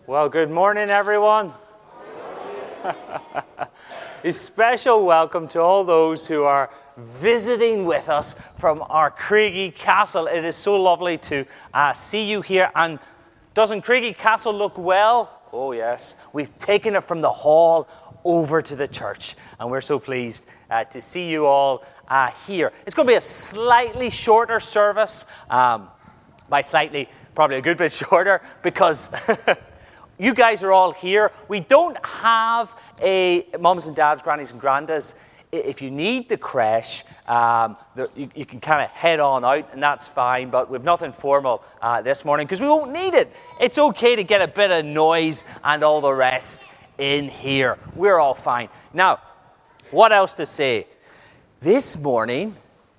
Well, good morning, everyone. A special welcome to all those who are visiting with us from our Craigie Castle. It is so lovely to see you here. And doesn't Craigie Castle look well? Oh, yes. We've taken it from the hall over to the church, and we're so pleased to see you all here. It's going to be a slightly shorter service. By slightly, probably a good bit shorter, because you guys are all here. We don't have a mums and dads, grannies and grandas. If you need the creche, you can kind of head on out, and that's fine, but we've nothing formal this morning because we won't need it. It's okay to get a bit of noise and all the rest in here. We're all fine. Now, what else to say? This morning,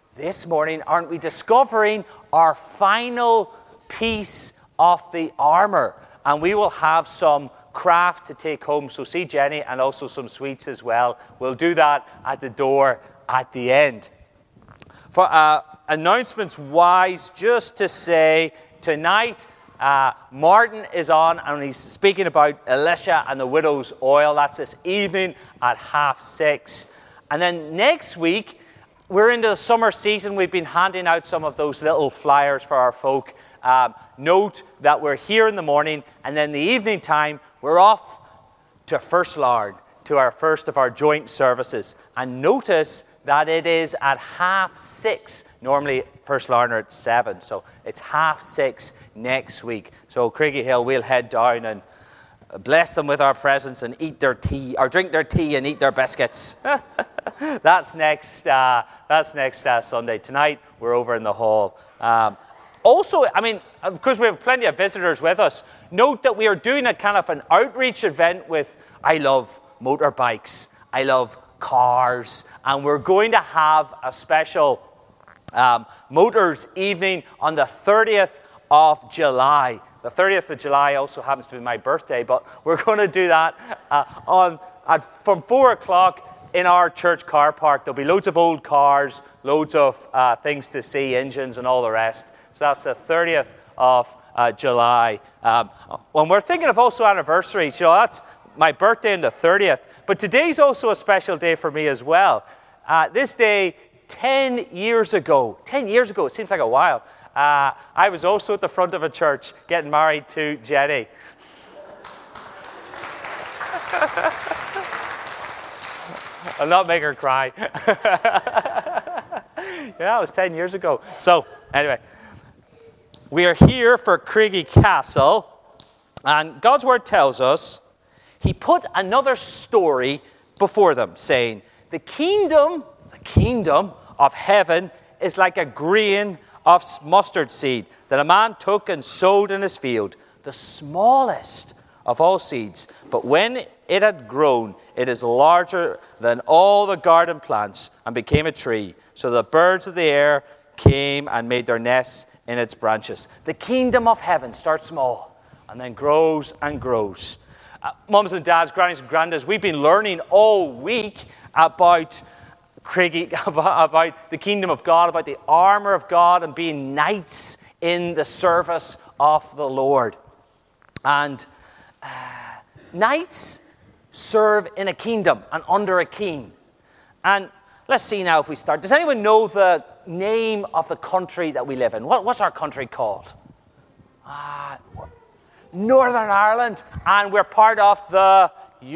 aren't we discovering our final piece of the armor? And we will have some craft to take home. So see Jenny, and also some sweets as well. We'll do that at the door at the end. For announcements wise, just to say tonight, Martin is on, and he's speaking about Elisha and the widow's oil. That's this evening at 6:30. And then next week, we're into the summer season. We've been handing out some of those little flyers for our folk. Note that we're here in the morning, and then the evening time, we're off to First Lard, to our first of our joint services. And notice that it is at 6:30. Normally, First Lard are at 7, so it's 6:30 next week. So Craigie Hill, we'll head down and bless them with our presence and eat their tea, or drink their tea and eat their biscuits. That's next Sunday. Tonight, we're over in the hall. Also, of course, we have plenty of visitors with us. Note that we are doing a kind of an outreach event with, I love motorbikes, I love cars, and we're going to have a special Motors evening on the 30th of July. The 30th of July also happens to be my birthday, but we're going to do that from 4 o'clock in our church car park. There'll be loads of old cars, loads of things to see, engines and all the rest. So that's the 30th of July. When we're thinking of also anniversaries, that's my birthday on the 30th. But today's also a special day for me as well. This day, 10 years ago, it seems like a while, I was also at the front of a church getting married to Jenny. I'll not make her cry. Yeah, it was 10 years ago. So, anyway, we are here for Craigie Castle, and God's Word tells us He put another story before them, saying, the kingdom of heaven is like a grain of mustard seed that a man took and sowed in his field, the smallest of all seeds. But when it had grown, it is larger than all the garden plants and became a tree. So the birds of the air came and made their nests in its branches. The kingdom of heaven starts small and then grows and grows. Mums and dads, grannies and grandads, we've been learning all week about Craigie, about the kingdom of God, about the armor of God, and being knights in the service of the Lord. And knights serve in a kingdom and under a king. And let's see now if we start. Does anyone know the name of the country that we live in? What's our country called? Northern Ireland. And we're part of the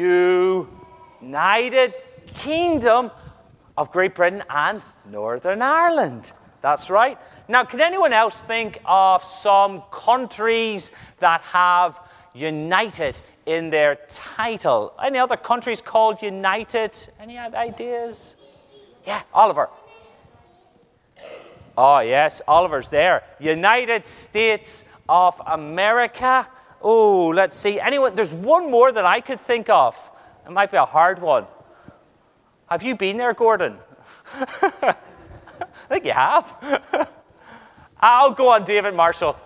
United Kingdom of Great Britain and Northern Ireland. That's right. Now, can anyone else think of some countries that have United in their title? Any other countries called United? Any other ideas? Yeah, Oliver. Oh, yes, Oliver's there. United States of America. Oh, let's see. Anyone? There's one more that I could think of. It might be a hard one. Have you been there, Gordon? I think you have. I'll go on, David Marshall.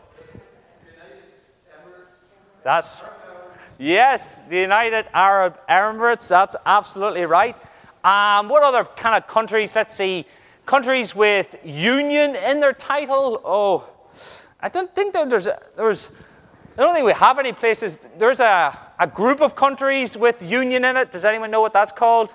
Yes, the United Arab Emirates. That's absolutely right. What other kind of countries? Let's see. Countries with union in their title. Oh, I don't think there's I don't think we have any places. There's a group of countries with union in it. Does anyone know what that's called?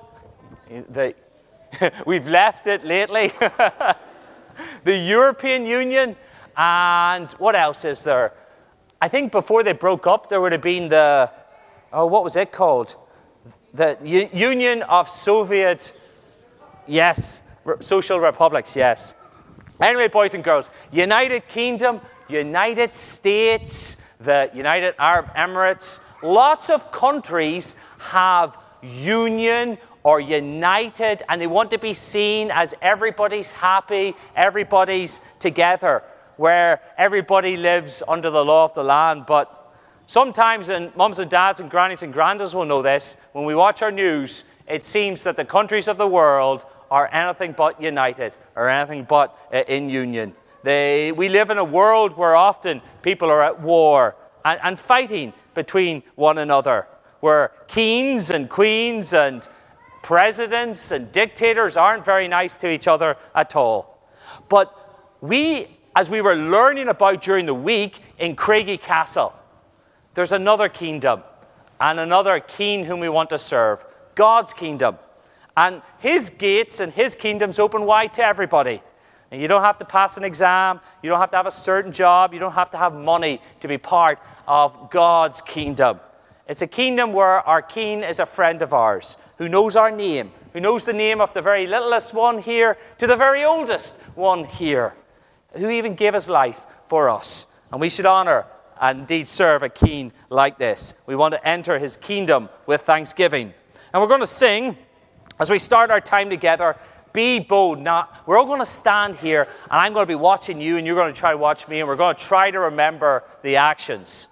We've left it lately. The European Union. And what else is there? I think before they broke up, there would have been what was it called? The Union of Soviet, yes, Social Republics, yes. Anyway, boys and girls, United Kingdom, United States, the United Arab Emirates, lots of countries have union or united, and they want to be seen as everybody's happy, everybody's together, where everybody lives under the law of the land. But sometimes, and mums and dads and grannies and grandads will know this, when we watch our news, it seems that the countries of the world are anything but united or anything but in union. We live in a world where often people are at war and fighting between one another, where kings and queens and presidents and dictators aren't very nice to each other at all. But as we were learning about during the week in Craigie Castle, there's another kingdom and another king whom we want to serve, God's kingdom. And his gates and his kingdoms open wide to everybody. And you don't have to pass an exam. You don't have to have a certain job. You don't have to have money to be part of God's kingdom. It's a kingdom where our king is a friend of ours, who knows our name, who knows the name of the very littlest one here to the very oldest one here, who even gave his life for us. And we should honor and indeed serve a king like this. We want to enter his kingdom with thanksgiving. And we're going to sing, as we start our time together, Be Bold. Now, we're all going to stand here, and I'm going to be watching you, and you're going to try to watch me, and we're going to try to remember the actions.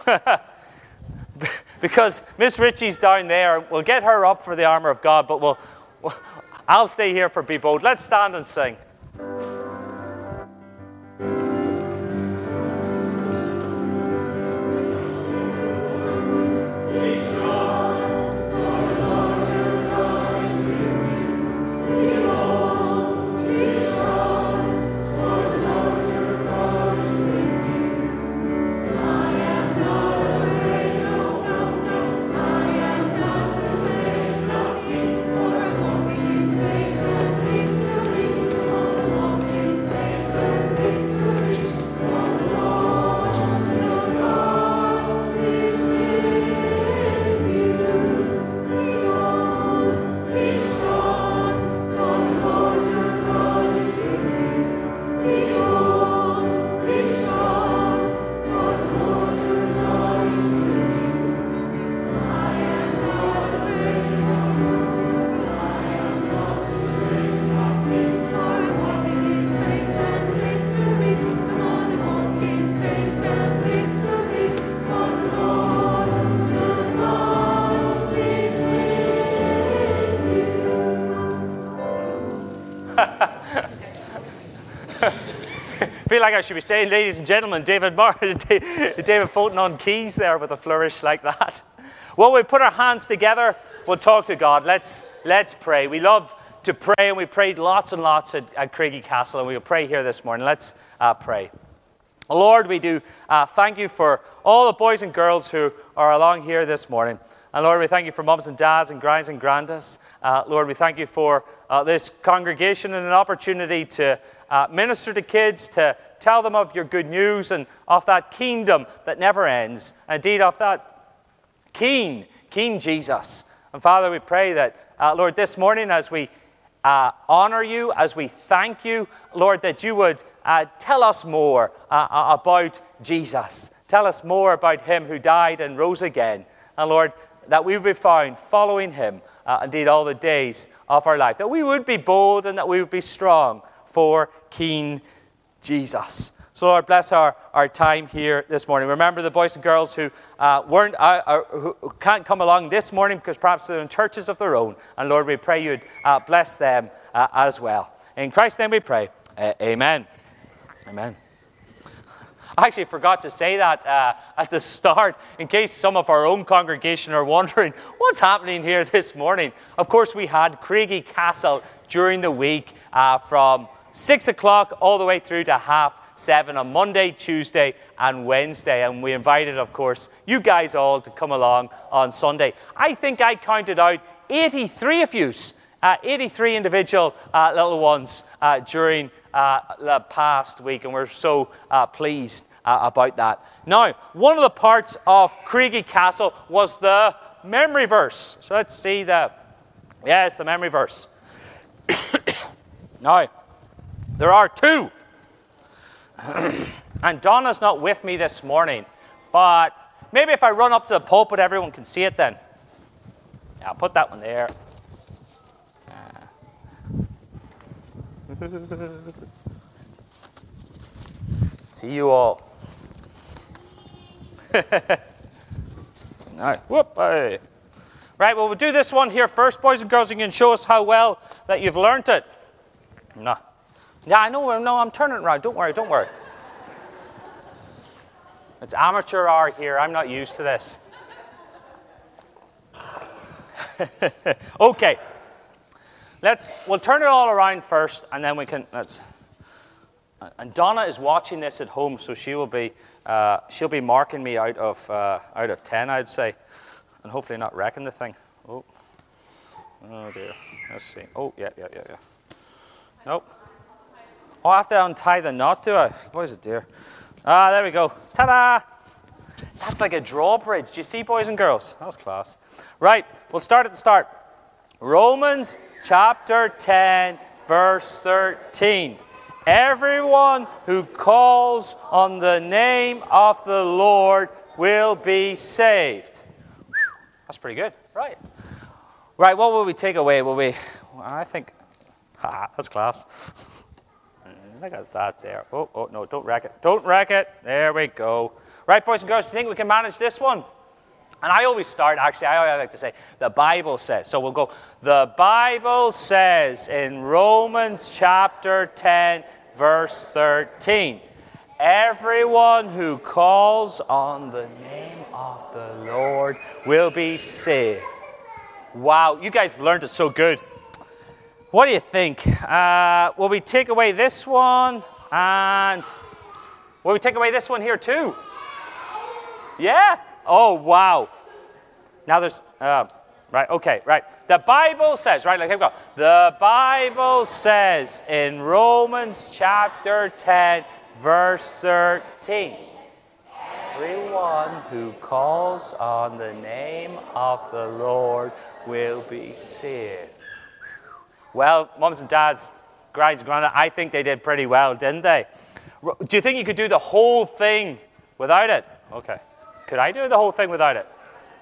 Because Miss Ritchie's down there. We'll get her up for the armor of God, but I'll stay here for Be Bold. Let's stand and sing. I feel like I should be saying, ladies and gentlemen, David Fulton on keys there with a flourish like that. Well, we put our hands together. We'll talk to God. Let's pray. We love to pray, and we prayed lots and lots at Craigie Castle, and we'll pray here this morning. Let's pray. Lord, we do thank you for all the boys and girls who are along here this morning. And Lord, we thank you for mums and dads and grannies and grandads. Lord, we thank you for this congregation and an opportunity to minister to kids, to tell them of your good news and of that kingdom that never ends. Indeed, of that King Jesus. And Father, we pray that, Lord, this morning as we honor you, as we thank you, Lord, that you would tell us more about Jesus. Tell us more about him who died and rose again. And Lord, that we would be found following him, indeed, all the days of our life. That we would be bold and that we would be strong for King Jesus. So, Lord, bless our time here this morning. Remember the boys and girls who who can't come along this morning because perhaps they're in churches of their own. And, Lord, we pray you'd bless them as well. In Christ's name we pray. Amen. Amen. I actually forgot to say that at the start, in case some of our own congregation are wondering, what's happening here this morning? Of course, we had Craigie Castle during the week from 6 o'clock all the way through to 7:30. 7 on Monday, Tuesday, and Wednesday. And we invited, of course, you guys all to come along on Sunday. I think I counted out 83 of you, 83 individual little ones during the past week, and we're so pleased about that. Now, one of the parts of Craigie Castle was the memory verse. So let's see it's the memory verse. Now, there are two. And Donna's not with me this morning, but maybe if I run up to the pulpit, everyone can see it then. Yeah, I'll put that one there. See you all. All right, whoop, hey. Right, well, we'll do this one here first, boys and girls. You can show us how well that you've learned it. No. Yeah, I know, no, I'm turning it around. Don't worry. It's amateur hour here. I'm not used to this. Okay. We'll turn it all around first, and then we can, and Donna is watching this at home, so she'll be marking me out of 10, I'd say, and hopefully not wrecking the thing. Oh dear. Let's see. Oh, yeah. Nope. Oh, I have to untie the knot, do I? What is it, dear? There we go. Ta-da! That's like a drawbridge. Do you see, boys and girls? That was class. Right, we'll start at the start. Romans chapter 10, verse 13. Everyone who calls on the name of the Lord will be saved. That's pretty good. Right. Right, what will we take away? That's class. Look at that there. Oh, no, don't wreck it. There we go. Right, boys and girls, do you think we can manage this one? And I always start, actually, I always like to say, the Bible says. So we'll go, the Bible says in Romans chapter 10, verse 13, everyone who calls on the name of the Lord will be saved. Wow, you guys have learned it so good. What do you think? Will we take away this one? And will we take away this one here too? Yeah? Oh, wow. Now there's, right, okay, right. The Bible says, right, here we go. The Bible says in Romans chapter 10, verse 13, everyone who calls on the name of the Lord will be saved. Well, mums and dads, grinds and grandad, I think they did pretty well, didn't they? Do you think you could do the whole thing without it? Okay. Could I do the whole thing without it?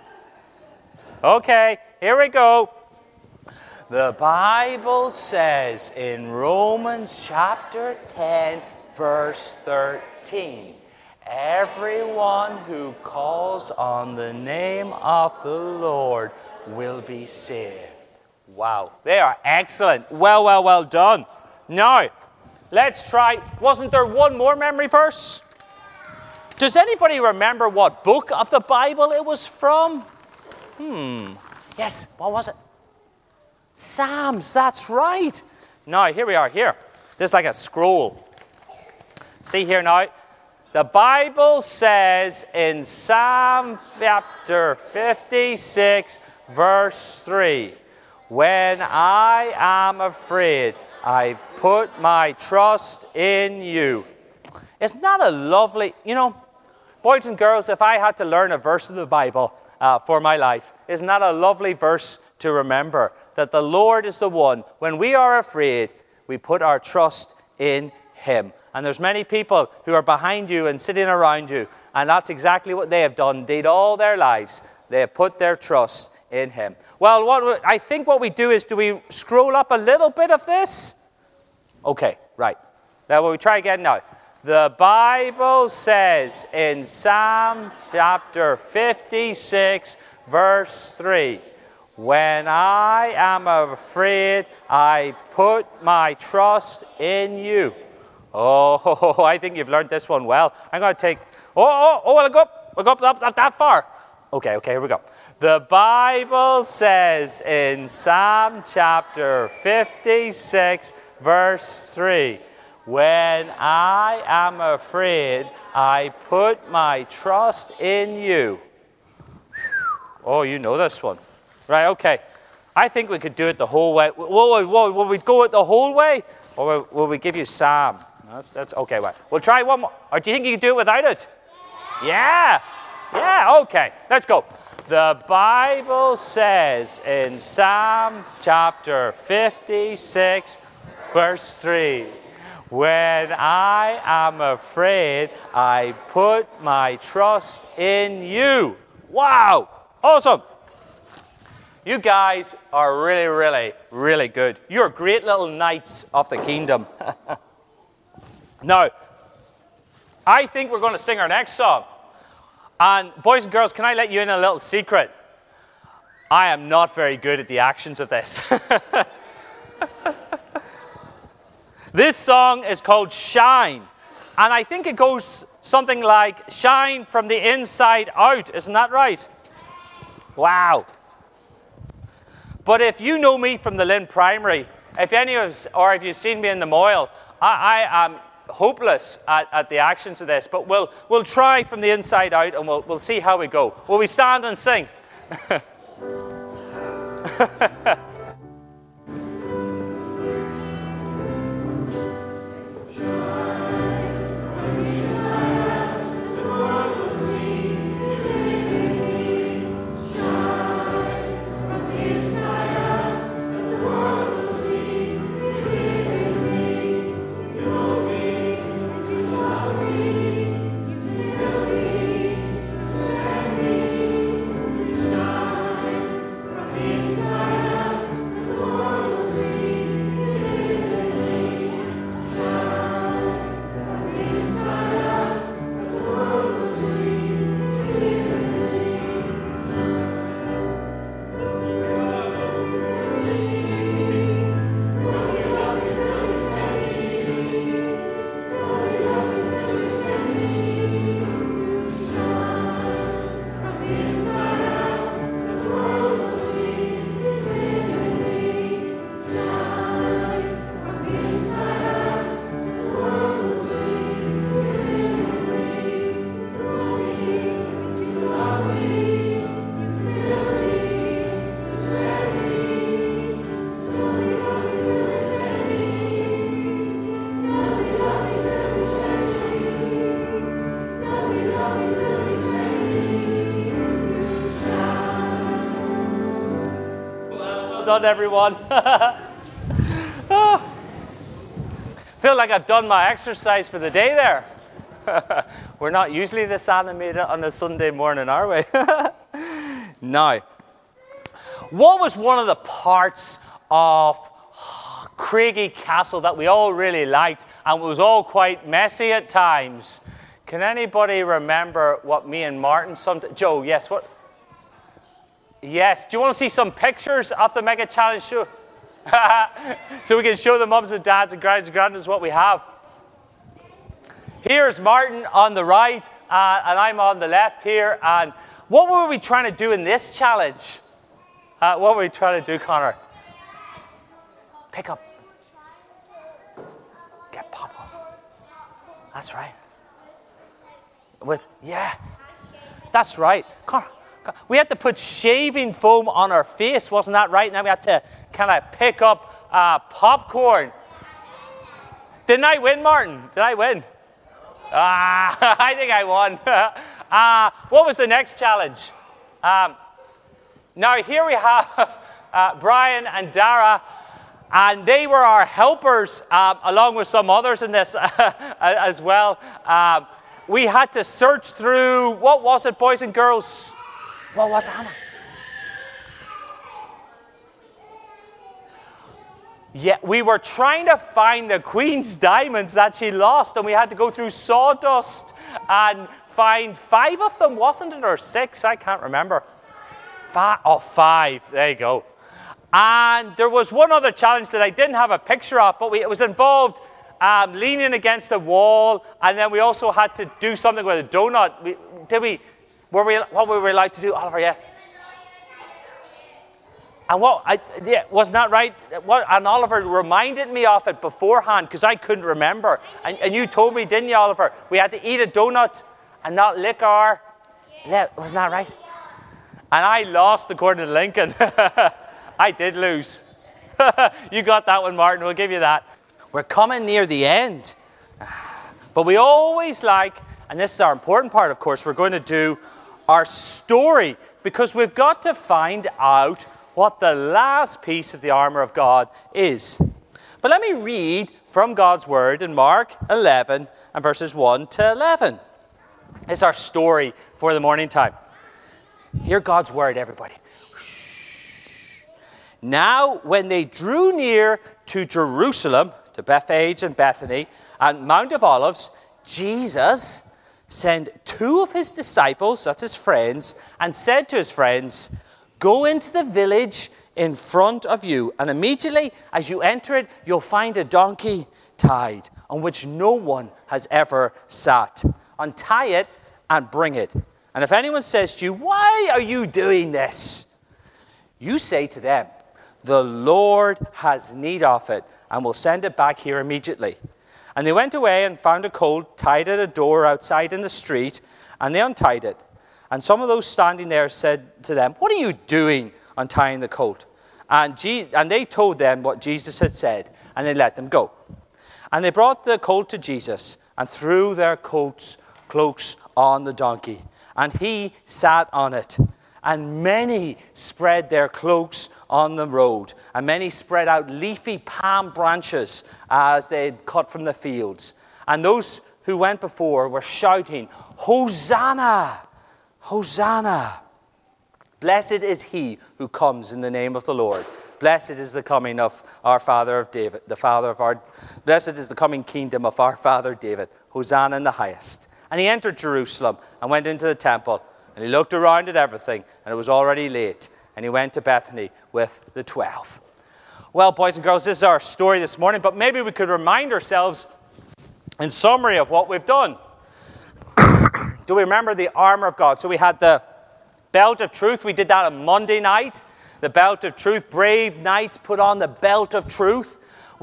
Okay, here we go. The Bible says in Romans chapter 10, verse 13, everyone who calls on the name of the Lord will be saved. Wow, they are excellent. Well done. Now, let's try, wasn't there one more memory verse? Does anybody remember what book of the Bible it was from? Yes, what was it? Psalms, that's right. Now, here we are, here. This is like a scroll. See here now. The Bible says in Psalm chapter 56, verse 3, when I am afraid, I put my trust in you. Isn't that a lovely, boys and girls, if I had to learn a verse of the Bible for my life, isn't that a lovely verse to remember? That the Lord is the one, when we are afraid, we put our trust in Him. And there's many people who are behind you and sitting around you, and that's exactly what they have done, indeed, all their lives. They have put their trust in Him. Well, I think what we do is, do we scroll up a little bit of this? Okay, right. Now, will we try again now? The Bible says in Psalm chapter 56, verse 3, when I am afraid, I put my trust in you. Oh, I think you've learned this one well. I'm going to take, I'll go up that far. Okay, here we go. The Bible says in Psalm chapter 56, verse 3, When I am afraid, I put my trust in you. Oh, you know this one. Right, okay. I think we could do it the whole way. Whoa, will we go it the whole way? Or will we give you Sam? That's okay, right. We'll try one more. Or do you think you can do it without it? Yeah. Yeah, okay. Let's go. The Bible says in Psalm chapter 56, verse 3, when I am afraid, I put my trust in you. Wow. Awesome. You guys are really, really, really good. You're great little knights of the kingdom. Now, I think we're going to sing our next song. And boys and girls, can I let you in a little secret? I am not very good at the actions of this. This song is called Shine. And I think it goes something like, shine from the inside out. Isn't that right? Wow. But if you know me from the Lynn Primary, if any of us, or if you've seen me in the Moyle, I am hopeless at the actions of this. But we'll try from the inside out, and we'll see how we go. Will we stand and sing? Done, everyone. Oh. Feel like I've done my exercise for the day there. We're not usually this animated on a Sunday morning, are we? Now, what was one of the parts of Craigie Castle that we all really liked and was all quite messy at times? Can anybody remember what me and Martin Joe, yes, what? Yes. Do you want to see some pictures of the Mega Challenge show? So we can show the mums and dads and grands and granddads what we have. Here's Martin on the right, and I'm on the left here. And what were we trying to do in this challenge? What were we trying to do, Connor? Pick up. Get popcorn. That's right. That's right. Connor. We had to put shaving foam on our face, wasn't that right? Now we had to kind of pick up popcorn. Didn't I win, Martin? Did I win? I think I won. What was the next challenge? Now here we have Brian and Dara, and they were our helpers, along with some others in this as well. We had to search through, what was it, boys and girls? What was Anna? Yeah, we were trying to find the Queen's diamonds that she lost, and we had to go through sawdust and find 5 of them, wasn't it? Or 6? I can't remember. 5. There you go. And there was one other challenge that I didn't have a picture of, but it was involved leaning against the wall, and then we also had to do something with a donut. What were we allowed to do, Oliver? Yes. And wasn't that right? And Oliver reminded me of it beforehand because I couldn't remember. And you told me, didn't you, Oliver? We had to eat a donut and not lick our lip. Wasn't that right? And I lost according to Lincoln. I did lose. You got that one, Martin. We'll give you that. We're coming near the end. But we always like, and this is our important part, of course, we're going to do our story because we've got to find out what the last piece of the armor of God is. But let me read from God's word in Mark 11 and verses 1 to 11. It's our story for the morning time. Hear God's word, everybody. Now, when they drew near to Jerusalem, to Bethphage and Bethany, and Mount of Olives, Jesus sent two of his disciples, that's his friends, and said to his friends, "Go into the village in front of you, and immediately as you enter it, you'll find a donkey tied, on which no one has ever sat. Untie it and bring it. And if anyone says to you, 'Why are you doing this?' you say to them, 'The Lord has need of it, and will send it back here immediately.' And they went away and found a colt tied at a door outside in the street, and they untied it. And some of those standing there said to them, 'What are you doing untying the colt?' And they told them what Jesus had said, and they let them go. And they brought the colt to Jesus and threw their cloaks on the donkey, and he sat on it. And many spread their cloaks on the road, and many spread out leafy palm branches as they had cut from the fields. And those who went before were shouting, 'Hosanna! Hosanna! Blessed is he who comes in the name of the Lord. Blessed is the coming of our father of David, blessed is the coming kingdom of our father David. Hosanna in the highest.' And he entered Jerusalem and went into the temple, and he looked around at everything, and it was already late, and he went to Bethany with the 12. Well, boys and girls, this is our story this morning, but maybe we could remind ourselves in summary of what we've done. Do we remember the armor of God? So we had the belt of truth. We did that on Monday night. The belt of truth. Brave knights put on the belt of truth.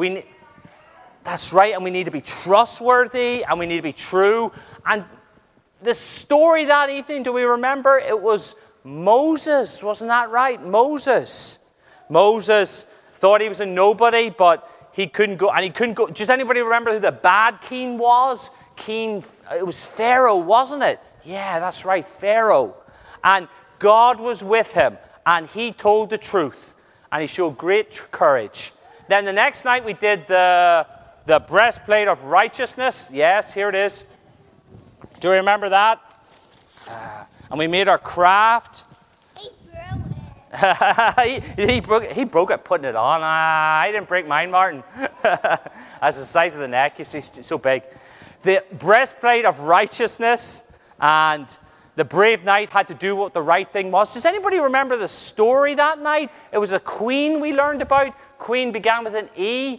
That's right, and we need to be trustworthy, and we need to be true. And the story that evening, do we remember? It was Moses, wasn't that right? Moses thought he was a nobody, but he couldn't go. Does anybody remember who the bad king was? It was Pharaoh, wasn't it? Yeah, that's right, Pharaoh. And God was with him, and he told the truth, and he showed great courage. Then the next night we did the breastplate of righteousness. Yes, here it is. Do you remember that? And we made our craft. He broke it putting it on. I didn't break mine, Martin. That's the size of the neck. You see, it's so big. The breastplate of righteousness, and the brave knight had to do what the right thing was. Does anybody remember the story that night? It was a queen we learned about. Queen began with an E.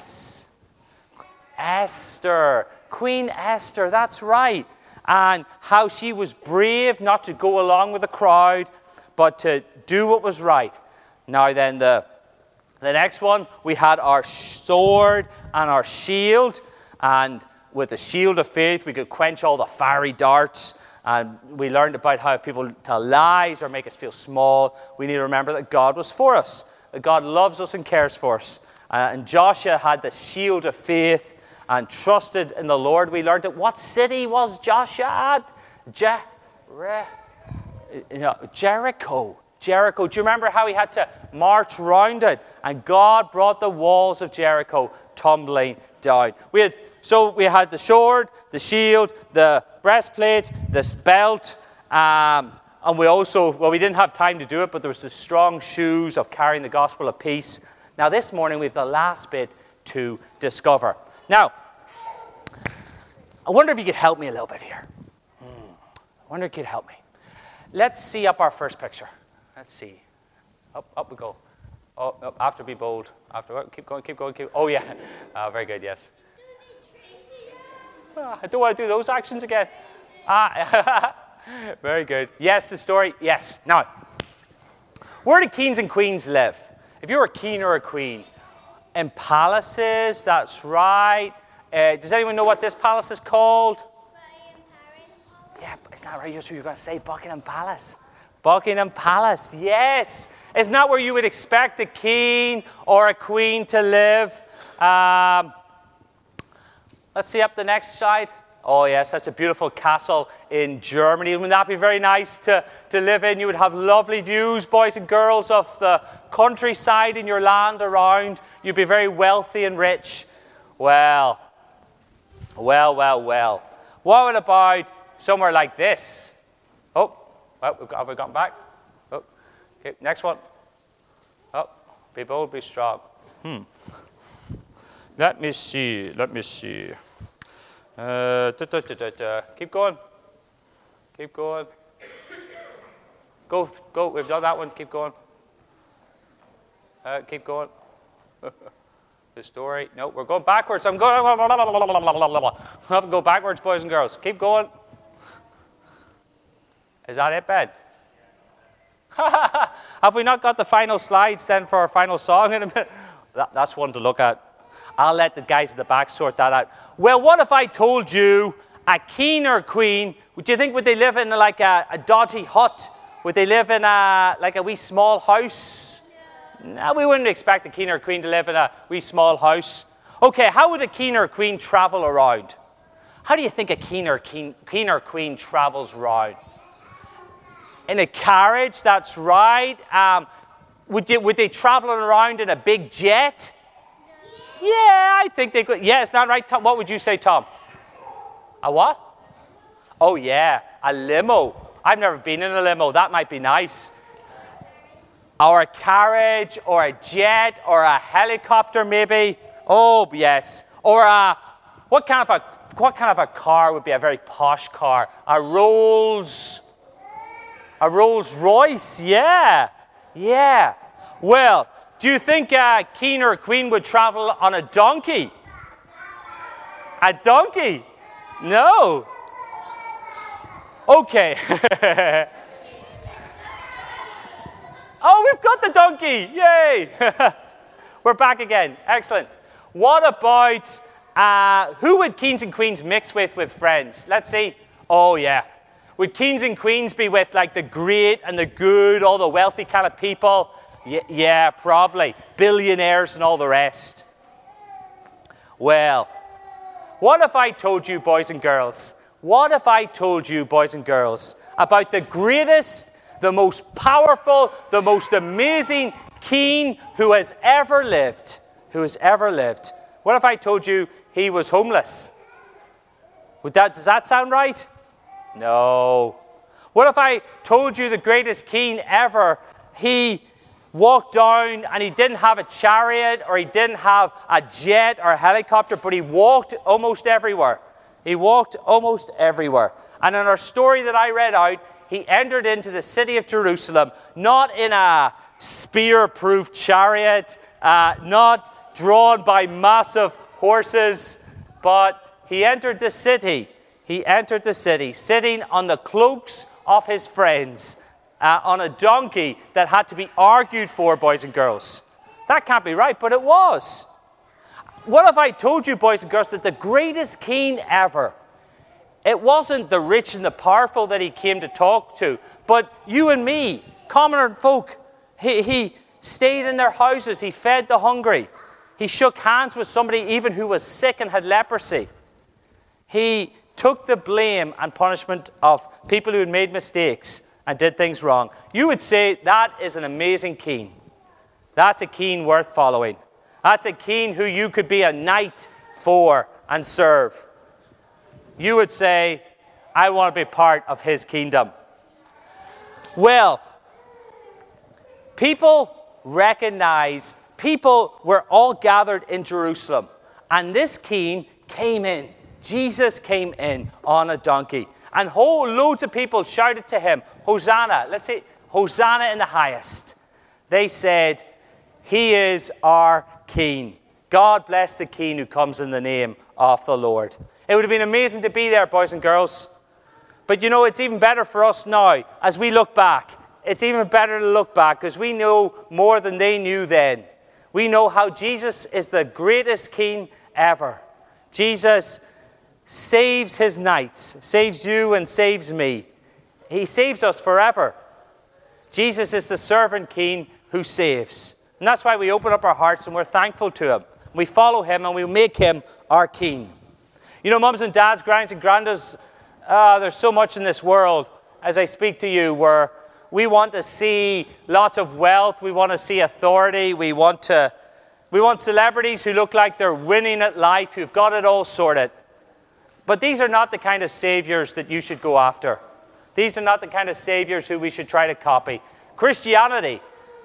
Esther. Queen Esther, that's right. And how she was brave not to go along with the crowd, but to do what was right. Now then, the next one, we had our sword and our shield. And with the shield of faith, we could quench all the fiery darts. And we learned about how people tell lies or make us feel small. We need to remember that God was for us, that God loves us and cares for us. And Joshua had the shield of faith and trusted in the Lord. We learned at what city was Joshua at? Jericho. Jericho. Do you remember how he had to march round it? And God brought the walls of Jericho tumbling down. We had the sword, the shield, the breastplate, this belt, and we also, we didn't have time to do it, but there was the strong shoes of carrying the gospel of peace. Now this morning we have the last bit to discover. Now, I wonder if you could help me a little bit here. I wonder if you could help me. Let's see up our first picture. Let's see. Up we go. Oh, after be bold. Keep going. Oh, yeah. Very good, yes. I don't want to do those actions again. Very good. Yes, the story. Yes. Now, Where do kings and queens live? If you're a king or a queen, in palaces, that's right. Does anyone know what this palace is called? Yeah, it's not right. You're going to say Buckingham Palace. Buckingham Palace, yes. Isn't that where you would expect a king or a queen to live? Let's see up the next slide. Oh, yes, that's a beautiful castle in Germany. Wouldn't that be very nice to live in? You would have lovely views, boys and girls, of the countryside in your land around. You'd be very wealthy and rich. Well. What about somewhere like this? Oh, well, have we gotten back? Oh, okay, next one. Oh, be bold, be strong. Let me see. Keep going. Go. We've done that one. Keep going. Keep going. The story. No, we're going backwards. I'm going. I have to go backwards, boys and girls. Keep going. Is that it, Ben? Have we not got the final slides then for our final song in a minute? That's one to look at. I'll let the guys at the back sort that out. Well, what if I told you a king or queen, would you think would they live in like a dodgy hut? Would they live in like a wee small house? No, we wouldn't expect a king or queen to live in a wee small house. Okay, how would a king or queen travel around? How do you think a king or queen travels around? In a carriage, that's right. Would they travel around in a big jet? Yeah, I think they could. Yeah, it's not right, Tom. What would you say, Tom? A what? Oh, yeah, a limo. I've never been in a limo. That might be nice. Or a carriage, or a jet, or a helicopter, maybe. Oh, yes. Or what kind of a car would be a very posh car? A Rolls Royce. Yeah. Well, do you think a king or a queen would travel on a donkey? A donkey? No. Okay. Oh, we've got the donkey. Yay. We're back again. Excellent. What about, who would kings and queens mix with friends? Let's see. Oh, yeah. Would kings and queens be with like the great and the good, all the wealthy kind of people? Yeah, probably. Billionaires and all the rest. Well, what if I told you, boys and girls, about the greatest, the most powerful, the most amazing king who has ever lived? What if I told you he was homeless? Does that sound right? No. What if I told you the greatest king ever, he walked down and he didn't have a chariot or he didn't have a jet or a helicopter, but he walked almost everywhere. And in our story that I read out, he entered into the city of Jerusalem, not in a spear-proof chariot, not drawn by massive horses, but he entered the city. Sitting on the cloaks of his friends, on a donkey that had to be argued for, boys and girls. That can't be right, but it was. What if I told you, boys and girls, that the greatest king ever, it wasn't the rich and the powerful that he came to talk to, but you and me, commoner folk. He stayed in their houses. He fed the hungry. He shook hands with somebody even who was sick and had leprosy. He took the blame and punishment of people who had made mistakes and did things wrong. You would say that is an amazing king. That's a king worth following. That's a king who you could be a knight for and serve. You would say, I want to be part of his kingdom. Well, people were all gathered in Jerusalem. And this king came in. Jesus came in on a donkey. And whole loads of people shouted to him, Hosanna. Let's say, Hosanna in the highest. They said, he is our king. God bless the king who comes in the name of the Lord. It would have been amazing to be there, boys and girls. But you know, it's even better for us now, as we look back. it's even better to look back because we know more than they knew then. We know how Jesus is the greatest king ever. Jesus saves his knights, saves you and saves me. He saves us forever. Jesus is the servant king who saves. And that's why we open up our hearts and we're thankful to him. We follow him and we make him our king. You know, mums and dads, grannies and grandads, there's so much in this world, as I speak to you, where we want to see lots of wealth. We want to see authority. We want celebrities who look like they're winning at life, who've got it all sorted. But these are not the kind of saviors that you should go after. These are not the kind of saviors who we should try to copy. Christianity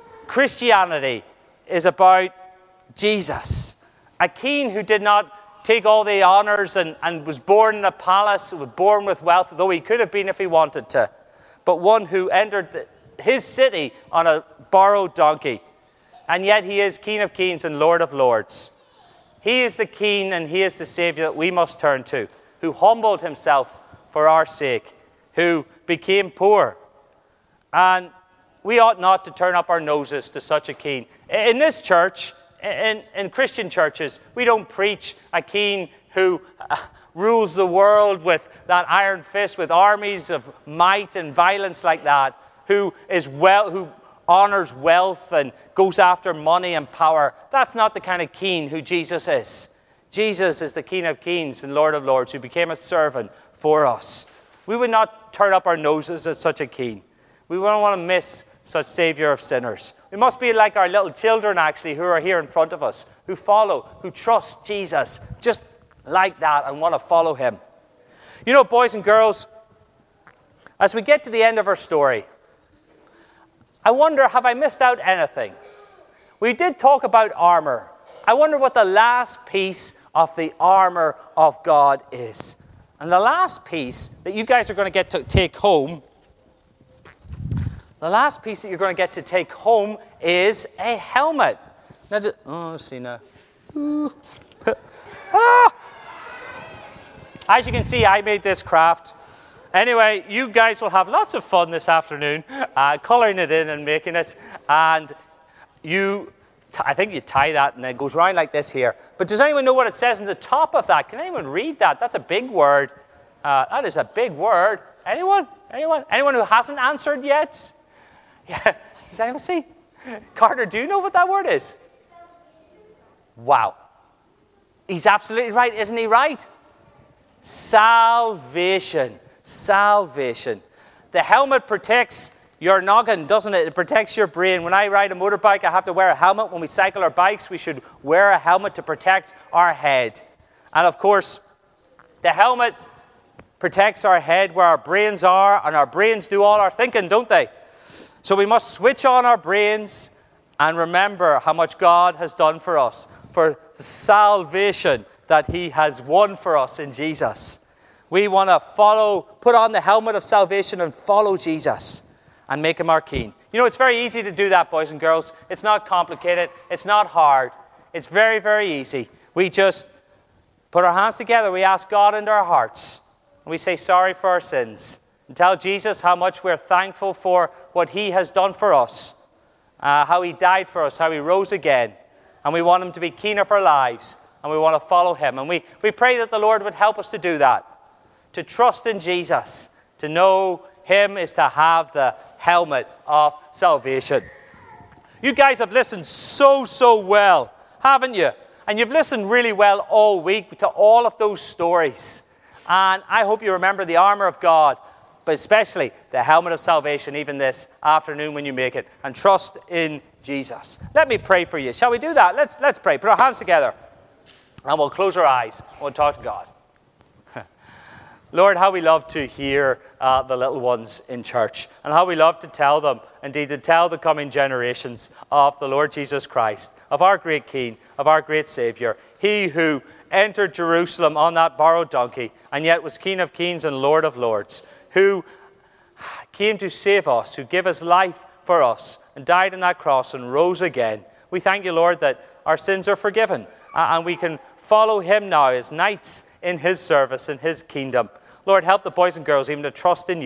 is about Jesus, a king who did not take all the honors and was born in a palace, was born with wealth, though he could have been if he wanted to, but one who entered his city on a borrowed donkey. And yet he is King of Kings and Lord of Lords. He is the King and he is the Savior that we must turn to, who humbled himself for our sake, who became poor. And we ought not to turn up our noses to such a king. In this church, in Christian churches, we don't preach a king who rules the world with that iron fist, with armies of might and violence like that, who honors wealth and goes after money and power. That's not the kind of king who Jesus is. Jesus is the King of Kings and Lord of Lords who became a servant for us. We would not turn up our noses at such a king. We don't want to miss such Savior of sinners. We must be like our little children, actually, who are here in front of us, who follow, who trust Jesus, just like that, and want to follow him. You know, boys and girls, as we get to the end of our story, I wonder, have I missed out anything? We did talk about armor. I wonder what the last piece of the armor of God is. And the last piece that you guys are going to get to take home, is a helmet. Now, let's see now. As you can see, I made this craft. Anyway, you guys will have lots of fun this afternoon colouring it in and making it. And I think you tie that and then it goes round like this here. But does anyone know what it says on the top of that? Can anyone read that? That's a big word. That is a big word. Anyone? Anyone who hasn't answered yet? Yeah. Does anyone see? Carter, do you know what that word is? Wow. He's absolutely right. Isn't he right? Salvation. Salvation. The helmet protects your noggin, doesn't it? It protects your brain. When I ride a motorbike, I have to wear a helmet. When we cycle our bikes, we should wear a helmet to protect our head. And of course, the helmet protects our head where our brains are, and our brains do all our thinking, don't they? So we must switch on our brains and remember how much God has done for us, for the salvation that he has won for us in Jesus. We want to put on the helmet of salvation and follow Jesus and make him our king. You know, it's very easy to do that, boys and girls. It's not complicated. It's not hard. It's very, very easy. We just put our hands together. We ask God into our hearts. And we say sorry for our sins. And tell Jesus how much we're thankful for what he has done for us. How he died for us. How he rose again. And we want him to be king of our lives. And we want to follow him. And we pray that the Lord would help us to do that. To trust in Jesus. To know him is to have the helmet of salvation. You guys have listened so well, haven't you? And you've listened really well all week to all of those stories. And I hope you remember the armor of God, but especially the helmet of salvation, even this afternoon when you make it. And trust in Jesus. Let me pray for you. Shall we do that? Let's pray. Put our hands together. And we'll close our eyes. We'll talk to God. Lord, how we love to hear the little ones in church, and how we love to tell them, indeed to tell the coming generations of the Lord Jesus Christ, of our great King, of our great Savior, he who entered Jerusalem on that borrowed donkey, and yet was King of Kings and Lord of Lords, who came to save us, who gave his life for us, and died on that cross and rose again. We thank you, Lord, that our sins are forgiven, and we can follow him now as knights in his service, in his kingdom. Lord, help the boys and girls even to trust in you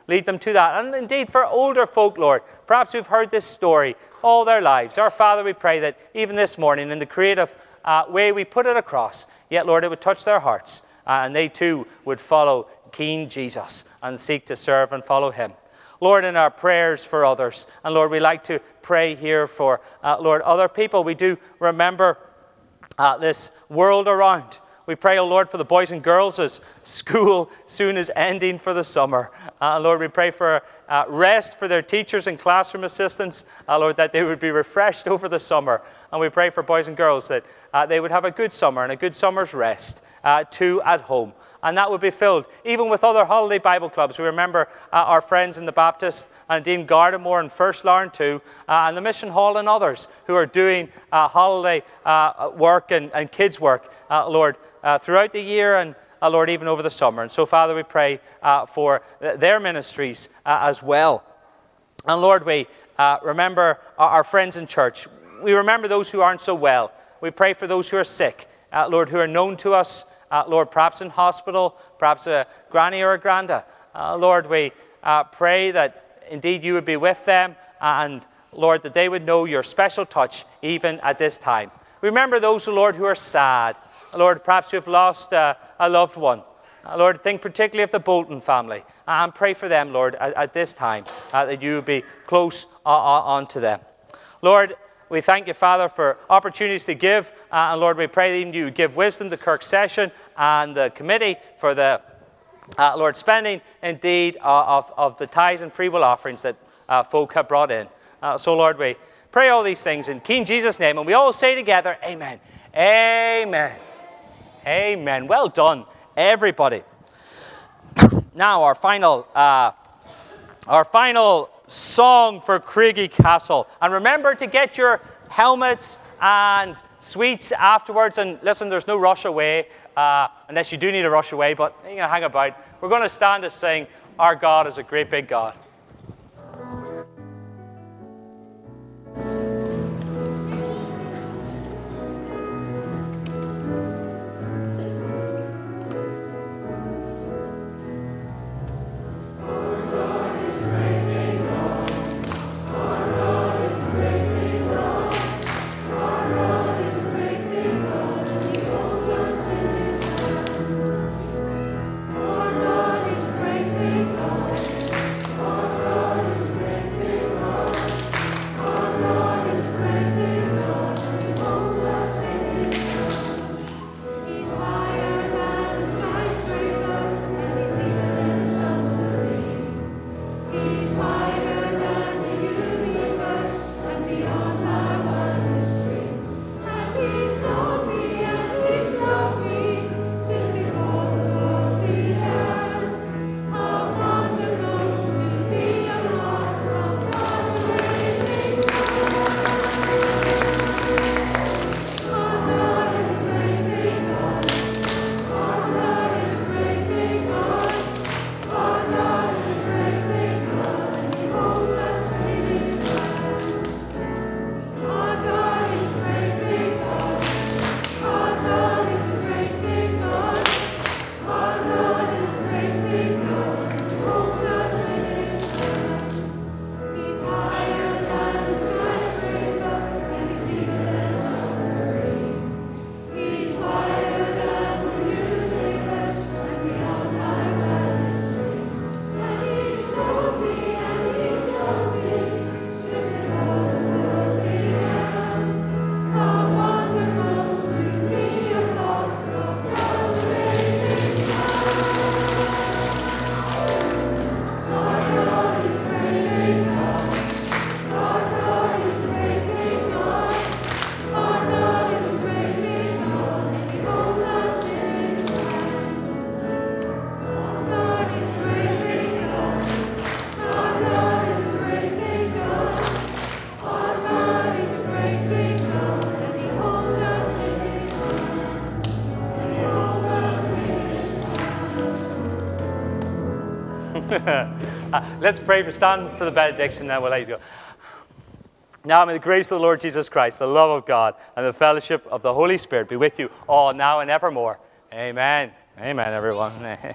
Lead them to that. And indeed, for older folk, Lord, perhaps who've heard this story all their lives. Our Father, we pray that even this morning, in the creative way we put it across, yet, Lord, it would touch their hearts. And they too would follow King Jesus and seek to serve and follow him. Lord, in our prayers for others, and Lord, we like to pray here for, Lord, other people. We do remember this world around. We pray, O Lord, for the boys and girls as school soon is ending for the summer. Lord, we pray for rest for their teachers and classroom assistants. Lord, that they would be refreshed over the summer. And we pray for boys and girls that they would have a good summer and a good summer's rest too at home. And that would be filled even with other holiday Bible clubs. We remember our friends in the Baptist and Dean Gardamore and First Larn too, and the Mission Hall and others who are doing holiday work and kids' work, Lord, throughout the year and, Lord, even over the summer. And so, Father, we pray for their ministries as well. And, Lord, we remember our friends in church. We remember those who aren't so well. We pray for those who are sick, Lord, who are known to us, Lord, perhaps in hospital, perhaps a granny or a granda. Lord, we pray that indeed you would be with them and, Lord, that they would know your special touch even at this time. Remember those, Lord, who are sad. Lord, perhaps who have lost a loved one. Lord, think particularly of the Bolton family and pray for them, Lord, at this time, that you would be close onto them. Lord, we thank you, Father, for opportunities to give. And Lord, we pray that you give wisdom to Kirk Session and the committee for the, Lord, spending indeed of the tithes and free will offerings that folk have brought in. So, Lord, we pray all these things in King Jesus' name. And we all say together, amen. Amen. Amen. Well done, everybody. Now, our final song for Craigie Castle. And remember to get your helmets and sweets afterwards. And listen, there's no rush away, unless you do need a rush away, but you can hang about. We're going to stand to sing, Our God is a Great Big God. Let's pray. Stand for the benediction, and we'll let you go. Now may the grace of the Lord Jesus Christ, the love of God, and the fellowship of the Holy Spirit be with you all now and evermore. Amen. Amen, everyone.